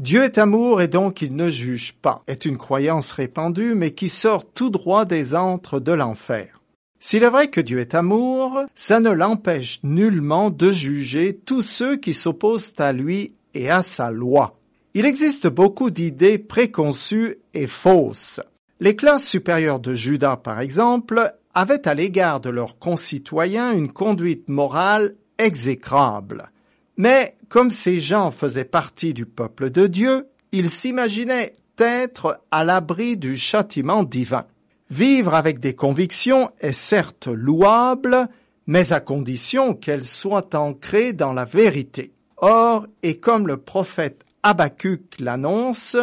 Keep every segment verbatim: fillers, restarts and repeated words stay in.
Dieu est amour et donc il ne juge pas, est une croyance répandue mais qui sort tout droit des antres de l'enfer. S'il est vrai que Dieu est amour, ça ne l'empêche nullement de juger tous ceux qui s'opposent à lui et à sa loi. Il existe beaucoup d'idées préconçues et fausses. Les classes supérieures de Juda, par exemple, avaient à l'égard de leurs concitoyens une conduite morale exécrable. Mais comme ces gens faisaient partie du peuple de Dieu, ils s'imaginaient être à l'abri du châtiment divin. Vivre avec des convictions est certes louable, mais à condition qu'elles soient ancrées dans la vérité. Or, et comme le prophète Habacuc l'annonce,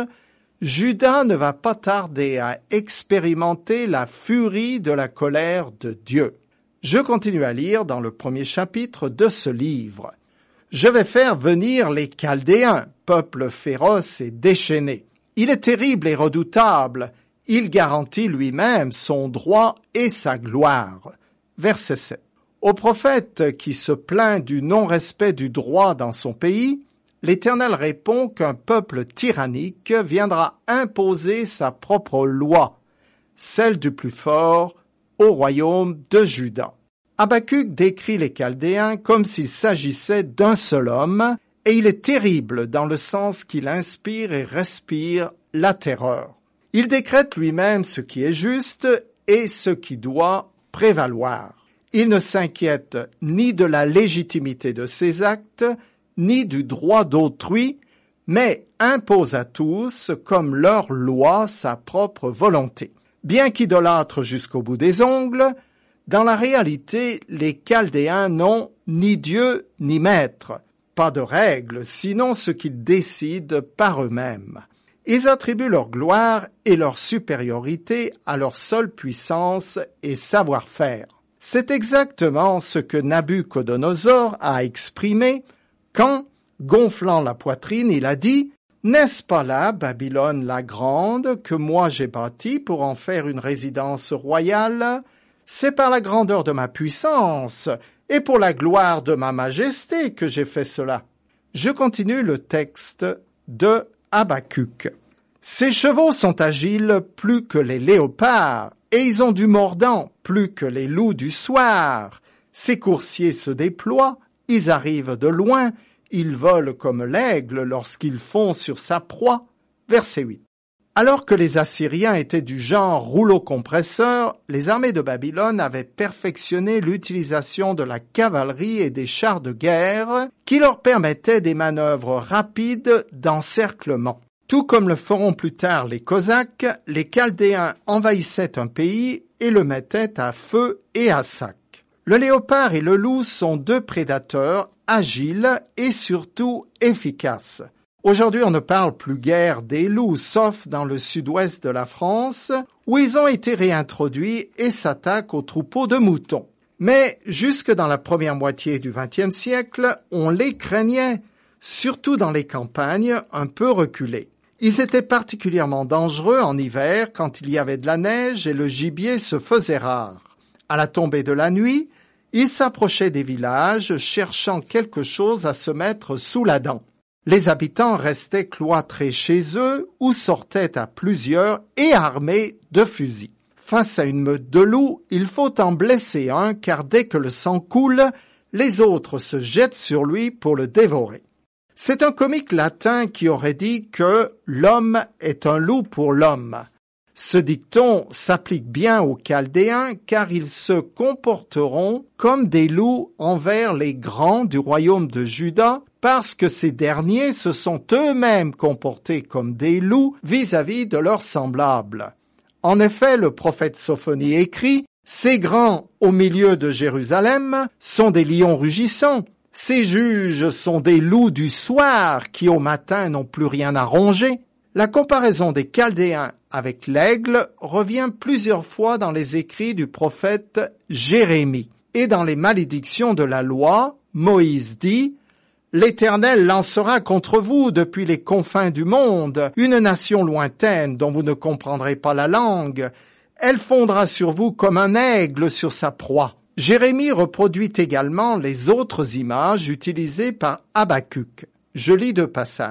Juda ne va pas tarder à expérimenter la furie de la colère de Dieu. Je continue à lire dans le premier chapitre de ce livre. « Je vais faire venir les Chaldéens, peuple féroce et déchaîné. Il est terrible et redoutable. Il garantit lui-même son droit et sa gloire. » Verset sept. Au prophète qui se plaint du non-respect du droit dans son pays, l'Éternel répond qu'un peuple tyrannique viendra imposer sa propre loi, celle du plus fort, au royaume de Juda. Habacuc décrit les Chaldéens comme s'il s'agissait d'un seul homme, et il est terrible dans le sens qu'il inspire et respire la terreur. Il décrète lui-même ce qui est juste et ce qui doit prévaloir. Il ne s'inquiète ni de la légitimité de ses actes, ni du droit d'autrui, mais impose à tous, comme leur loi, sa propre volonté. Bien qu'idolâtres jusqu'au bout des ongles, dans la réalité, les Chaldéens n'ont ni Dieu ni maître, pas de règles, sinon ce qu'ils décident par eux-mêmes. Ils attribuent leur gloire et leur supériorité à leur seule puissance et savoir-faire. C'est exactement ce que Nabuchodonosor a exprimé quand, gonflant la poitrine, il a dit « N'est-ce pas là, Babylone la grande, que moi j'ai bâtie pour en faire une résidence royale ? C'est par la grandeur de ma puissance et pour la gloire de ma majesté que j'ai fait cela. » Je continue le texte de Habacuc. « Ces chevaux sont agiles plus que les léopards, et ils ont du mordant plus que les loups du soir. Ces coursiers se déploient, ils arrivent de loin, ils volent comme l'aigle lorsqu'ils font sur sa proie. » Verset huit. Alors que les Assyriens étaient du genre rouleau compresseur, les armées de Babylone avaient perfectionné l'utilisation de la cavalerie et des chars de guerre qui leur permettaient des manœuvres rapides d'encerclement. Tout comme le feront plus tard les Cosaques, les Chaldéens envahissaient un pays et le mettaient à feu et à sac. Le léopard et le loup sont deux prédateurs agiles et surtout efficaces. Aujourd'hui, on ne parle plus guère des loups, sauf dans le sud-ouest de la France, où ils ont été réintroduits et s'attaquent aux troupeaux de moutons. Mais jusque dans la première moitié du vingtième siècle, on les craignait, surtout dans les campagnes un peu reculées. Ils étaient particulièrement dangereux en hiver quand il y avait de la neige et le gibier se faisait rare. À la tombée de la nuit, ils s'approchaient des villages cherchant quelque chose à se mettre sous la dent. Les habitants restaient cloîtrés chez eux ou sortaient à plusieurs et armés de fusils. Face à une meute de loups, il faut en blesser un car dès que le sang coule, les autres se jettent sur lui pour le dévorer. C'est un comique latin qui aurait dit que l'homme est un loup pour l'homme. Ce dicton s'applique bien aux Chaldéens car ils se comporteront comme des loups envers les grands du royaume de Juda parce que ces derniers se sont eux-mêmes comportés comme des loups vis-à-vis de leurs semblables. En effet, le prophète Sophonie écrit « Ces grands au milieu de Jérusalem sont des lions rugissants, ces juges sont des loups du soir qui au matin n'ont plus rien à ronger. » La comparaison des Chaldéens avec l'aigle revient plusieurs fois dans les écrits du prophète Jérémie. Et dans les malédictions de la loi, Moïse dit « L'Éternel lancera contre vous depuis les confins du monde une nation lointaine dont vous ne comprendrez pas la langue. Elle fondra sur vous comme un aigle sur sa proie. » Jérémie reproduit également les autres images utilisées par Habacuc. Je lis deux passages.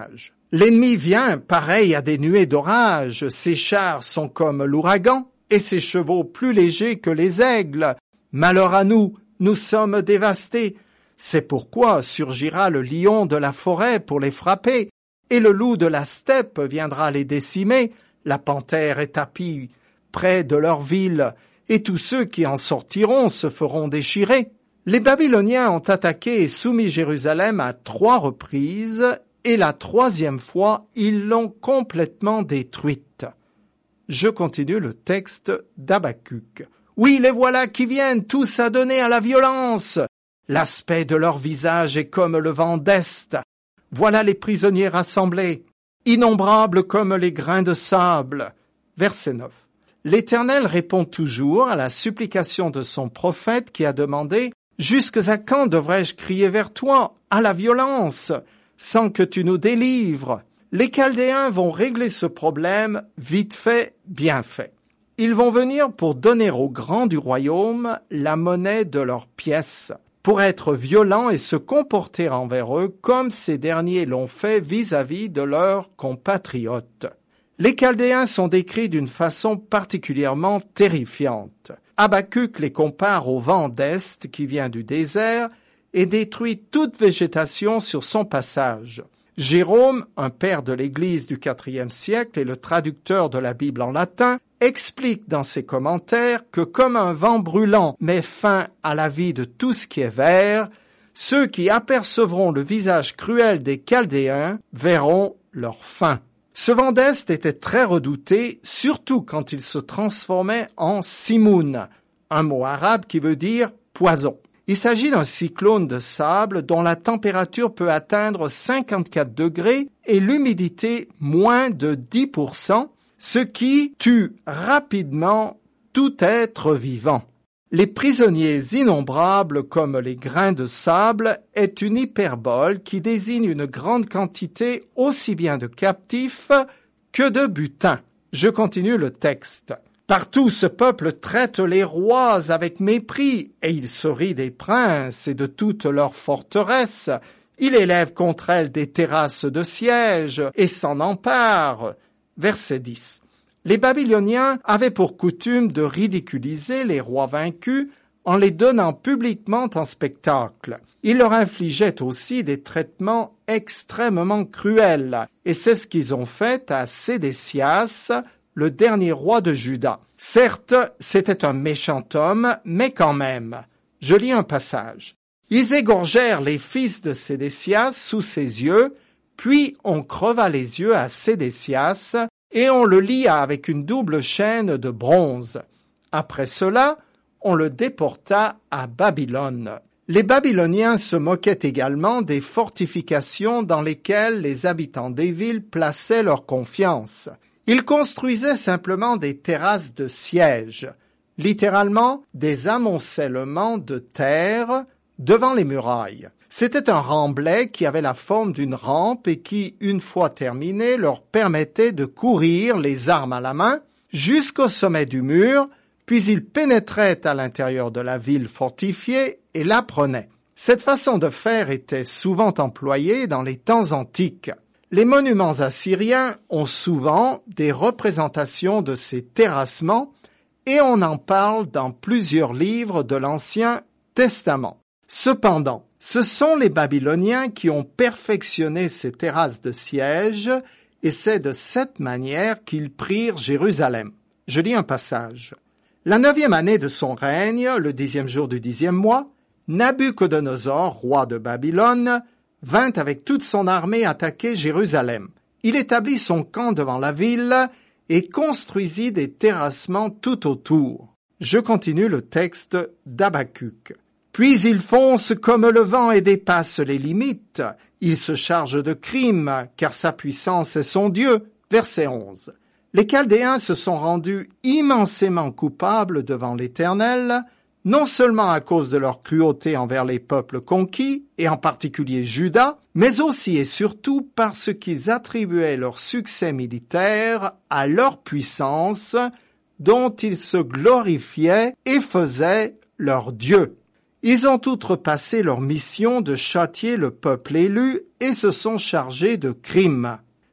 L'ennemi vient pareil à des nuées d'orage, ses chars sont comme l'ouragan, et ses chevaux plus légers que les aigles. Malheur à nous, nous sommes dévastés. C'est pourquoi surgira le lion de la forêt pour les frapper, et le loup de la steppe viendra les décimer. La panthère est tapie près de leur ville, et tous ceux qui en sortiront se feront déchirer. Les Babyloniens ont attaqué et soumis Jérusalem à trois reprises, et la troisième fois, ils l'ont complètement détruite. Je continue le texte d'Habacuc. Oui, les voilà qui viennent tous à donner à la violence. L'aspect de leur visage est comme le vent d'Est. Voilà les prisonniers rassemblés, innombrables comme les grains de sable. Verset neuf. L'Éternel répond toujours à la supplication de son prophète qui a demandé « Jusqu'à quand devrais-je crier vers toi, à la violence, sans que tu nous délivres ?» Les Chaldéens vont régler ce problème vite fait, bien fait. Ils vont venir pour donner aux grands du royaume la monnaie de leurs pièces, pour être violents et se comporter envers eux comme ces derniers l'ont fait vis-à-vis de leurs compatriotes. Les Chaldéens sont décrits d'une façon particulièrement terrifiante. Habacuc les compare au vent d'Est qui vient du désert et détruit toute végétation sur son passage. Jérôme, un père de l'Église du quatrième siècle et le traducteur de la Bible en latin, explique dans ses commentaires que comme un vent brûlant met fin à la vie de tout ce qui est vert, ceux qui apercevront le visage cruel des Chaldéens verront leur fin. Ce vent d'Est était très redouté, surtout quand il se transformait en simoun, un mot arabe qui veut dire poison. Il s'agit d'un cyclone de sable dont la température peut atteindre cinquante-quatre degrés et l'humidité moins de dix pour cent, ce qui tue rapidement tout être vivant. Les prisonniers innombrables comme les grains de sable est une hyperbole qui désigne une grande quantité aussi bien de captifs que de butin. Je continue le texte. Partout ce peuple traite les rois avec mépris, et il se rit des princes et de toutes leurs forteresses. Il élève contre elles des terrasses de siège et s'en empare. Verset dix. Les Babyloniens avaient pour coutume de ridiculiser les rois vaincus en les donnant publiquement en spectacle. Ils leur infligeaient aussi des traitements extrêmement cruels, et c'est ce qu'ils ont fait à Sédécias, le dernier roi de Juda. Certes, c'était un méchant homme, mais quand même. Je lis un passage. Ils égorgèrent les fils de Sédécias sous ses yeux, puis on creva les yeux à Sédécias, et on le lia avec une double chaîne de bronze. Après cela, on le déporta à Babylone. Les Babyloniens se moquaient également des fortifications dans lesquelles les habitants des villes plaçaient leur confiance. Ils construisaient simplement des terrasses de siège, littéralement des amoncellements de terre devant les murailles. C'était un remblai qui avait la forme d'une rampe et qui, une fois terminé, leur permettait de courir les armes à la main jusqu'au sommet du mur, puis ils pénétraient à l'intérieur de la ville fortifiée et la prenaient. Cette façon de faire était souvent employée dans les temps antiques. Les monuments assyriens ont souvent des représentations de ces terrassements et on en parle dans plusieurs livres de l'Ancien Testament. Cependant, ce sont les Babyloniens qui ont perfectionné ces terrasses de siège et c'est de cette manière qu'ils prirent Jérusalem. Je lis un passage. La neuvième année de son règne, le dixième jour du dixième mois, Nabuchodonosor, roi de Babylone, vint avec toute son armée attaquer Jérusalem. Il établit son camp devant la ville et construisit des terrassements tout autour. Je continue le texte d'Habacuc. Puis il fonce comme le vent et dépasse les limites. Il se charge de crimes, car sa puissance est son Dieu. Verset onze. Les Chaldéens se sont rendus immensément coupables devant l'Éternel, non seulement à cause de leur cruauté envers les peuples conquis, et en particulier Juda, mais aussi et surtout parce qu'ils attribuaient leur succès militaire à leur puissance, dont ils se glorifiaient et faisaient leur Dieu. Ils ont outrepassé leur mission de châtier le peuple élu et se sont chargés de crimes.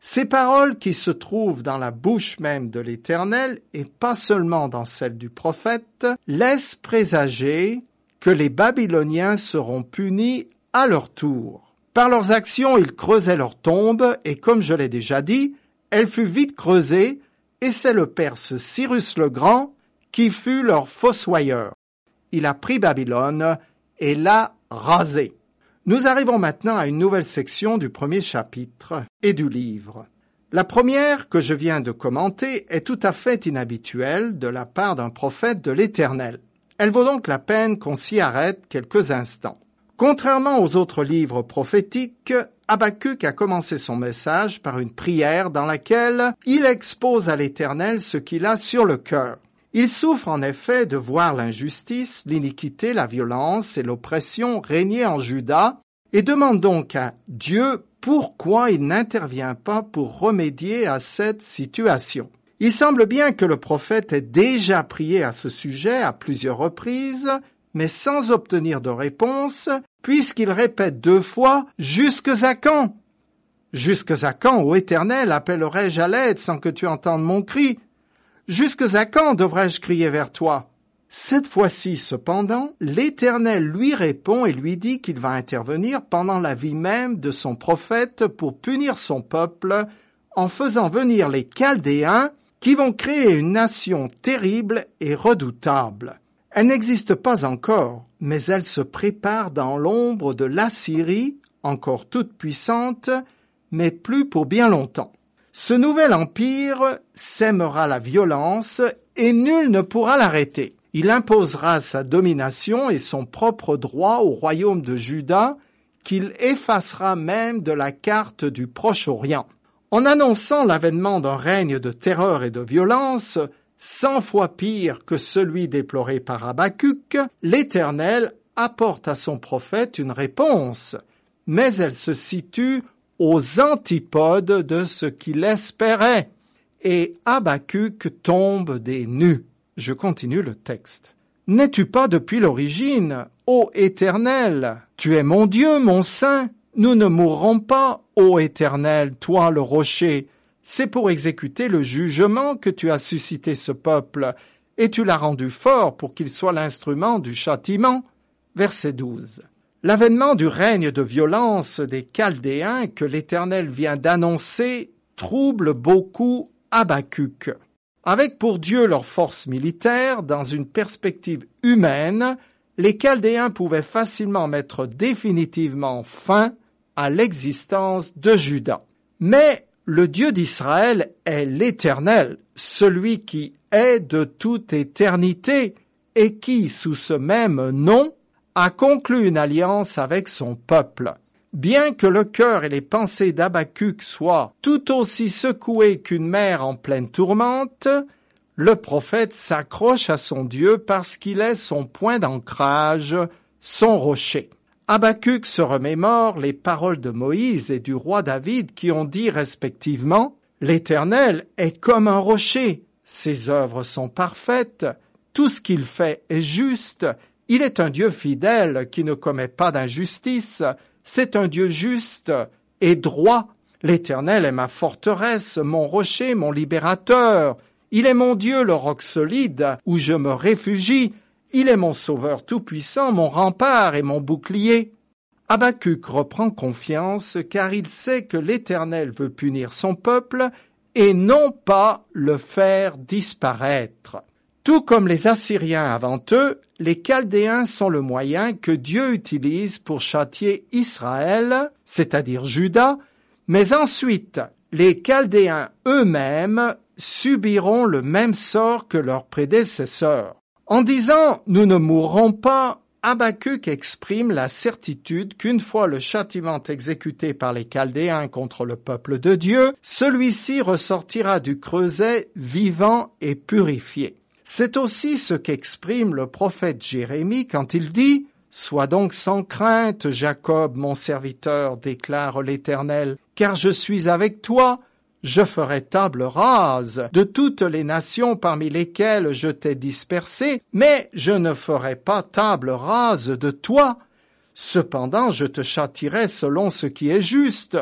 Ces paroles qui se trouvent dans la bouche même de l'Éternel, et pas seulement dans celle du prophète, laissent présager que les Babyloniens seront punis à leur tour. Par leurs actions, ils creusaient leur tombe, et comme je l'ai déjà dit, elle fut vite creusée, et c'est le Perse Cyrus le Grand qui fut leur fossoyeur. Il a pris Babylone et l'a rasée. Nous arrivons maintenant à une nouvelle section du premier chapitre et du livre. La première que je viens de commenter est tout à fait inhabituelle de la part d'un prophète de l'Éternel. Elle vaut donc la peine qu'on s'y arrête quelques instants. Contrairement aux autres livres prophétiques, Habacuc a commencé son message par une prière dans laquelle il expose à l'Éternel ce qu'il a sur le cœur. Il souffre en effet de voir l'injustice, l'iniquité, la violence et l'oppression régner en Juda et demande donc à Dieu pourquoi il n'intervient pas pour remédier à cette situation. Il semble bien que le prophète ait déjà prié à ce sujet à plusieurs reprises, mais sans obtenir de réponse, puisqu'il répète deux fois « Jusque à quand ?» Jusque à quand, ô Éternel, appellerai-je à l'aide sans que tu entendes mon cri? Jusque à quand devrais-je crier vers toi? Cette fois-ci, cependant, l'Éternel lui répond et lui dit qu'il va intervenir pendant la vie même de son prophète pour punir son peuple en faisant venir les Chaldéens qui vont créer une nation terrible et redoutable. Elle n'existe pas encore, mais elle se prépare dans l'ombre de l'Assyrie, encore toute puissante, mais plus pour bien longtemps. Ce nouvel empire sèmera la violence et nul ne pourra l'arrêter. Il imposera sa domination et son propre droit au royaume de Juda, qu'il effacera même de la carte du Proche-Orient. En annonçant l'avènement d'un règne de terreur et de violence, cent fois pire que celui déploré par Habacuc, l'Éternel apporte à son prophète une réponse, mais elle se situe aux antipodes de ce qu'il espérait, et Habacuc tombe des nues. Je continue le texte. « N'es-tu pas depuis l'origine, ô Éternel? Tu es mon Dieu, mon saint. Nous ne mourrons pas, ô Éternel, toi le rocher. C'est pour exécuter le jugement que tu as suscité ce peuple, et tu l'as rendu fort pour qu'il soit l'instrument du châtiment. » Verset douze. L'avènement du règne de violence des Chaldéens que l'Éternel vient d'annoncer trouble beaucoup Habacuc. Avec pour Dieu leur force militaire, dans une perspective humaine, les Chaldéens pouvaient facilement mettre définitivement fin à l'existence de Juda. Mais le Dieu d'Israël est l'Éternel, celui qui est de toute éternité et qui, sous ce même nom, a conclu une alliance avec son peuple. Bien que le cœur et les pensées d'Habacuc soient tout aussi secoués qu'une mer en pleine tourmente, le prophète s'accroche à son Dieu parce qu'il est son point d'ancrage, son rocher. Habacuc se remémore les paroles de Moïse et du roi David qui ont dit respectivement « L'Éternel est comme un rocher, ses œuvres sont parfaites, tout ce qu'il fait est juste, il est un Dieu fidèle qui ne commet pas d'injustice, c'est un Dieu juste et droit. L'Éternel est ma forteresse, mon rocher, mon libérateur. Il est mon Dieu, le roc solide, où je me réfugie. Il est mon sauveur tout-puissant, mon rempart et mon bouclier. » Habacuc reprend confiance car il sait que l'Éternel veut punir son peuple et non pas le faire disparaître. Tout comme les Assyriens avant eux, les Chaldéens sont le moyen que Dieu utilise pour châtier Israël, c'est-à-dire Juda, mais ensuite, les Chaldéens eux-mêmes subiront le même sort que leurs prédécesseurs. En disant « nous ne mourrons pas », Habacuc exprime la certitude qu'une fois le châtiment exécuté par les Chaldéens contre le peuple de Dieu, celui-ci ressortira du creuset vivant et purifié. C'est aussi ce qu'exprime le prophète Jérémie quand il dit « Sois donc sans crainte, Jacob, mon serviteur, déclare l'Éternel, car je suis avec toi. Je ferai table rase de toutes les nations parmi lesquelles je t'ai dispersé, mais je ne ferai pas table rase de toi. Cependant, je te châtierai selon ce qui est juste,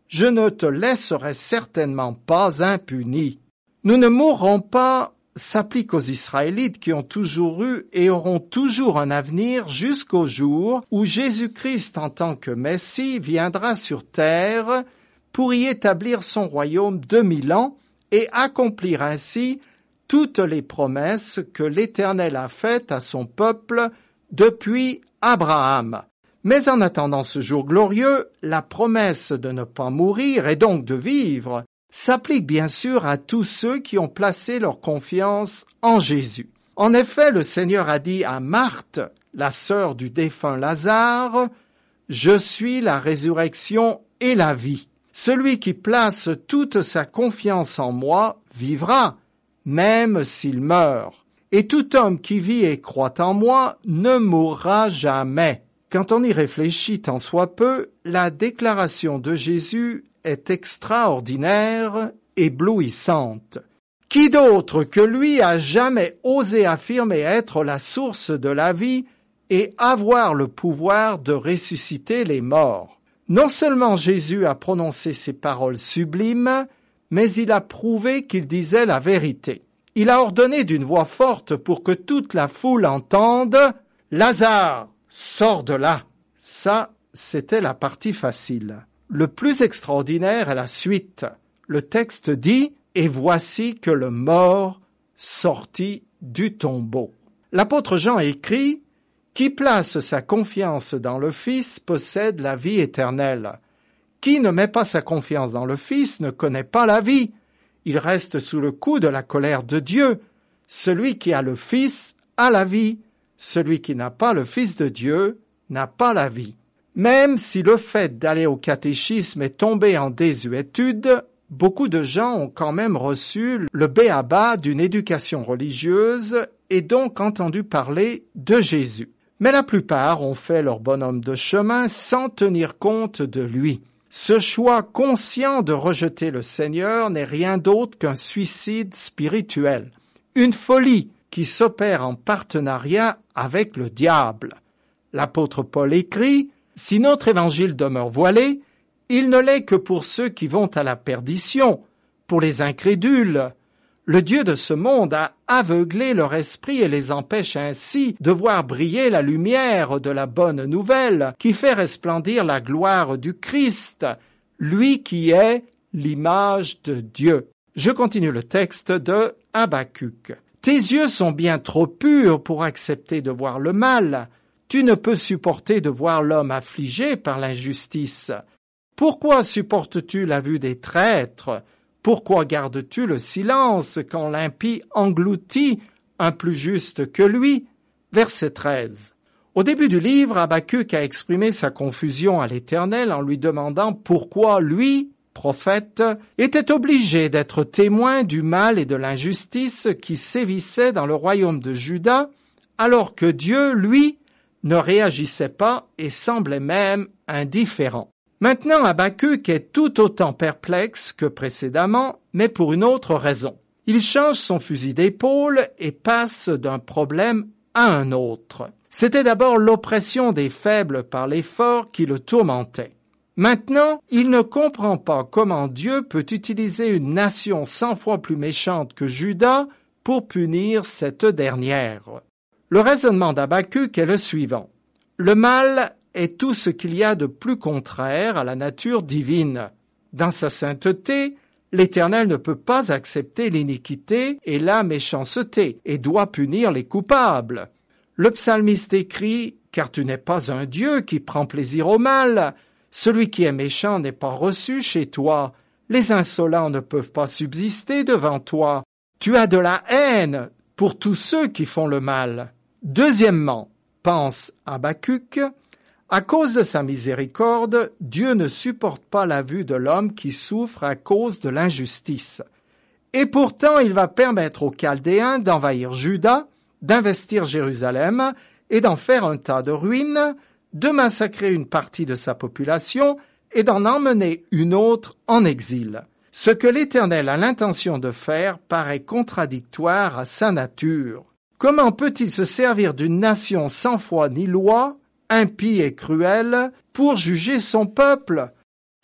je ne te laisserai certainement pas impuni. Nous ne mourrons pas s'applique aux Israélites qui ont toujours eu et auront toujours un avenir jusqu'au jour où Jésus-Christ en tant que Messie viendra sur terre pour y établir son royaume de mille ans et accomplir ainsi toutes les promesses que l'Éternel a faites à son peuple depuis Abraham. Mais en attendant ce jour glorieux, la promesse de ne pas mourir et donc de vivre s'applique bien sûr à tous ceux qui ont placé leur confiance en Jésus. En effet, le Seigneur a dit à Marthe, la sœur du défunt Lazare, « Je suis la résurrection et la vie. Celui qui place toute sa confiance en moi vivra, même s'il meurt. Et tout homme qui vit et croit en moi ne mourra jamais. » Quand on y réfléchit tant soit peu, la déclaration de Jésus est extraordinaire, éblouissante. Qui d'autre que lui a jamais osé affirmer être la source de la vie et avoir le pouvoir de ressusciter les morts? Non seulement Jésus a prononcé ces paroles sublimes, mais il a prouvé qu'il disait la vérité. Il a ordonné d'une voix forte pour que toute la foule entende « Lazare, sors de là !» Ça, c'était la partie facile. Le plus extraordinaire est la suite. Le texte dit « Et voici que le mort sortit du tombeau ». L'apôtre Jean écrit « Qui place sa confiance dans le Fils possède la vie éternelle. Qui ne met pas sa confiance dans le Fils ne connaît pas la vie. Il reste sous le coup de la colère de Dieu. Celui qui a le Fils a la vie. Celui qui n'a pas le Fils de Dieu n'a pas la vie. » Même si le fait d'aller au catéchisme est tombé en désuétude, beaucoup de gens ont quand même reçu le b.a.-ba d'une éducation religieuse et donc entendu parler de Jésus. Mais la plupart ont fait leur bonhomme de chemin sans tenir compte de lui. Ce choix conscient de rejeter le Seigneur n'est rien d'autre qu'un suicide spirituel, une folie qui s'opère en partenariat avec le diable. L'apôtre Paul écrit « Si notre évangile demeure voilé, il ne l'est que pour ceux qui vont à la perdition, pour les incrédules. Le Dieu de ce monde a aveuglé leur esprit et les empêche ainsi de voir briller la lumière de la bonne nouvelle qui fait resplendir la gloire du Christ, lui qui est l'image de Dieu. » Je continue le texte de Habacuc. « Tes yeux sont bien trop purs pour accepter de voir le mal. Tu ne peux supporter de voir l'homme affligé par l'injustice. Pourquoi supportes-tu la vue des traîtres? Pourquoi gardes-tu le silence quand l'impie engloutit un plus juste que lui? » Verset treize. Au début du livre, Habacuc a exprimé sa confusion à l'Éternel en lui demandant pourquoi lui, prophète, était obligé d'être témoin du mal et de l'injustice qui sévissait dans le royaume de Juda, alors que Dieu, lui, ne réagissait pas et semblait même indifférent. Maintenant, Habacuc est tout autant perplexe que précédemment, mais pour une autre raison. Il change son fusil d'épaule et passe d'un problème à un autre. C'était d'abord l'oppression des faibles par les forts qui le tourmentait. Maintenant, il ne comprend pas comment Dieu peut utiliser une nation cent fois plus méchante que Juda pour punir cette dernière. Le raisonnement d'Habacuc est le suivant. Le mal est tout ce qu'il y a de plus contraire à la nature divine. Dans sa sainteté, l'Éternel ne peut pas accepter l'iniquité et la méchanceté et doit punir les coupables. Le psalmiste écrit « Car tu n'es pas un Dieu qui prend plaisir au mal. Celui qui est méchant n'est pas reçu chez toi. Les insolents ne peuvent pas subsister devant toi. Tu as de la haine pour tous ceux qui font le mal. » Deuxièmement, pense Habacuc, à cause de sa miséricorde, Dieu ne supporte pas la vue de l'homme qui souffre à cause de l'injustice. Et pourtant, il va permettre aux Chaldéens d'envahir Juda, d'investir Jérusalem et d'en faire un tas de ruines, de massacrer une partie de sa population et d'en emmener une autre en exil. Ce que l'Éternel a l'intention de faire paraît contradictoire à sa nature. Comment peut-il se servir d'une nation sans foi ni loi, impie et cruelle, pour juger son peuple?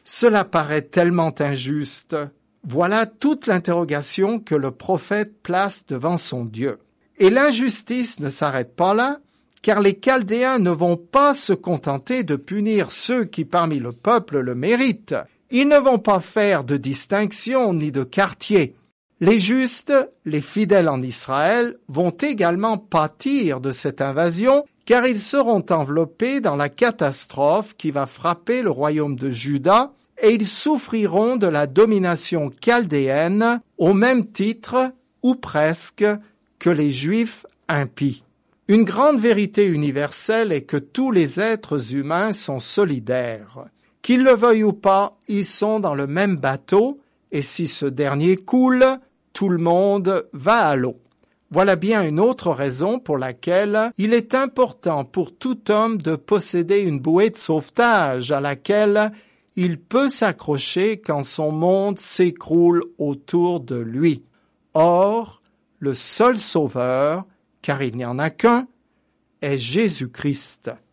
Cela paraît tellement injuste. Voilà toute l'interrogation que le prophète place devant son Dieu. Et l'injustice ne s'arrête pas là, car les Chaldéens ne vont pas se contenter de punir ceux qui parmi le peuple le méritent. Ils ne vont pas faire de distinction ni de quartier. Les justes, les fidèles en Israël, vont également pâtir de cette invasion, car ils seront enveloppés dans la catastrophe qui va frapper le royaume de Juda, et ils souffriront de la domination chaldéenne au même titre, ou presque, que les Juifs impies. Une grande vérité universelle est que tous les êtres humains sont solidaires. Qu'ils le veuillent ou pas, ils sont dans le même bateau, et si ce dernier coule, tout le monde va à l'eau. Voilà bien une autre raison pour laquelle il est important pour tout homme de posséder une bouée de sauvetage à laquelle il peut s'accrocher quand son monde s'écroule autour de lui. Or, le seul sauveur, car il n'y en a qu'un, est Jésus-Christ.